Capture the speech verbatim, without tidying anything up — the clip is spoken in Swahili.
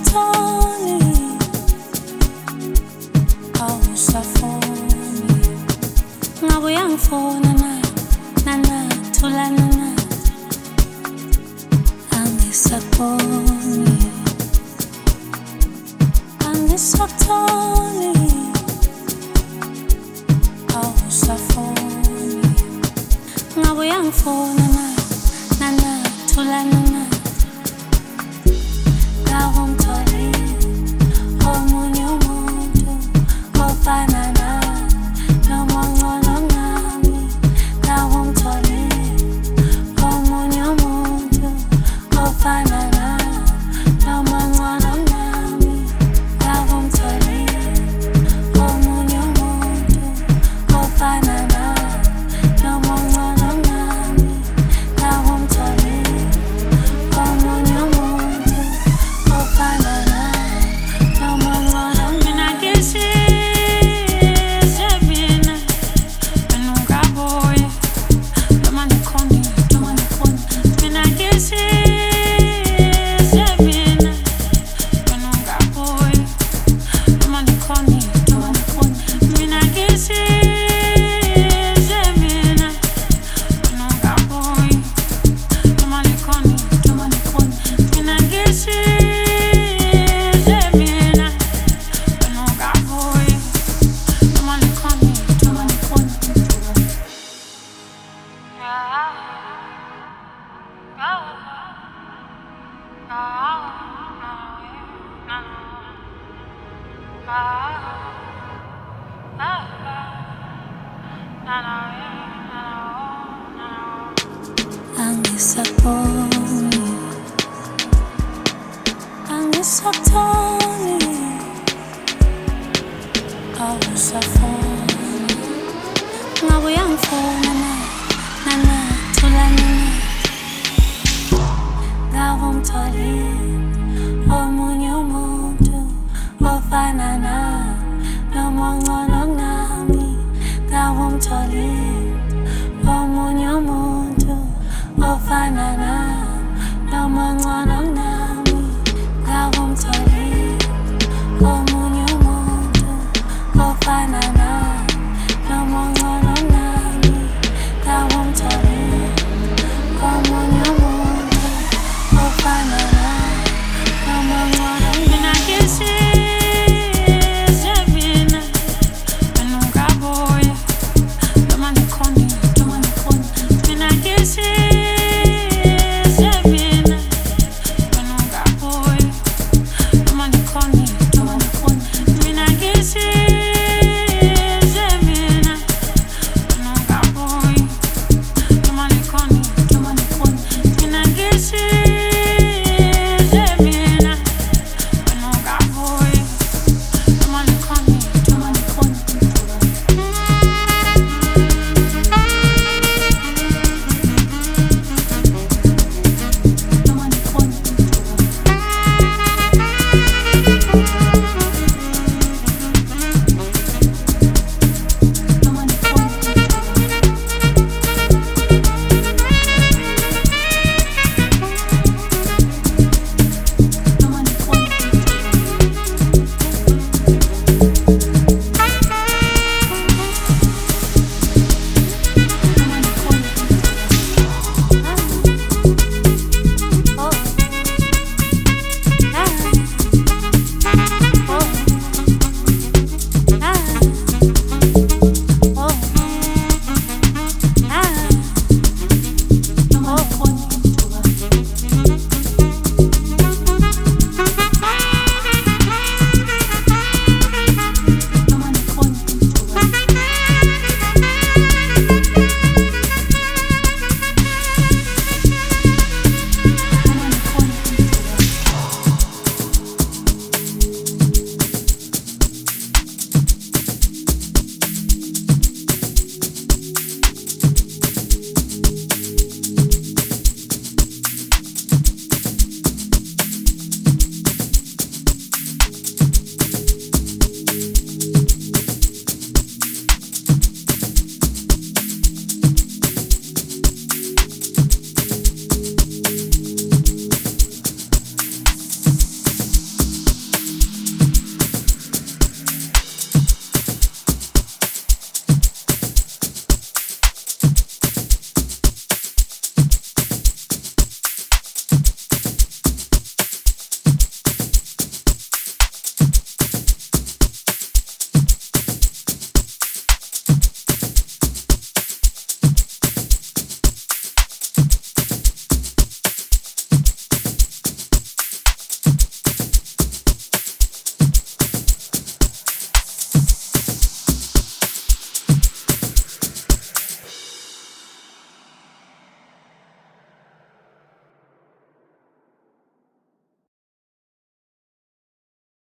awusatholi, awusafoni. Ngabe uyangifona na, na na, thulana na. Angisakoni, angisatholi, awusafoni. Ngabe uyangifona na, na na, thulana na. Ngawumtholi omunye umuntu ofana nawe, noma ongcono nami. Ngawumtholi omunye umuntu ofana nawe, noma ongcono nami. Ngawumtholi omunye umuntu ofana nawe, noma ongcono nami. Ngawumtholi omunye umuntu ofana nawe, noma ongcono. Mina ngishize mina, mina ungabuye, noma ngikhona, noma ngikhona. Mina ngishize mina, mina ungabuye, noma ngikhona, noma ngikhona. Mina ngishize mina, mina ungabuye, noma ngikhona, noma ngikhona. Mina ngishize mina, mina ungabuye, noma ngikhona, noma ngikhona. Angisakoni, angisatholi, awusafoni. Ngabe uyangifona na, na na, thulana na. Ngawumtholi omunye umuntu ofana nawe, noma ongcono nami. Ngawumtholi omunye umuntu ofana nawe, noma ongcono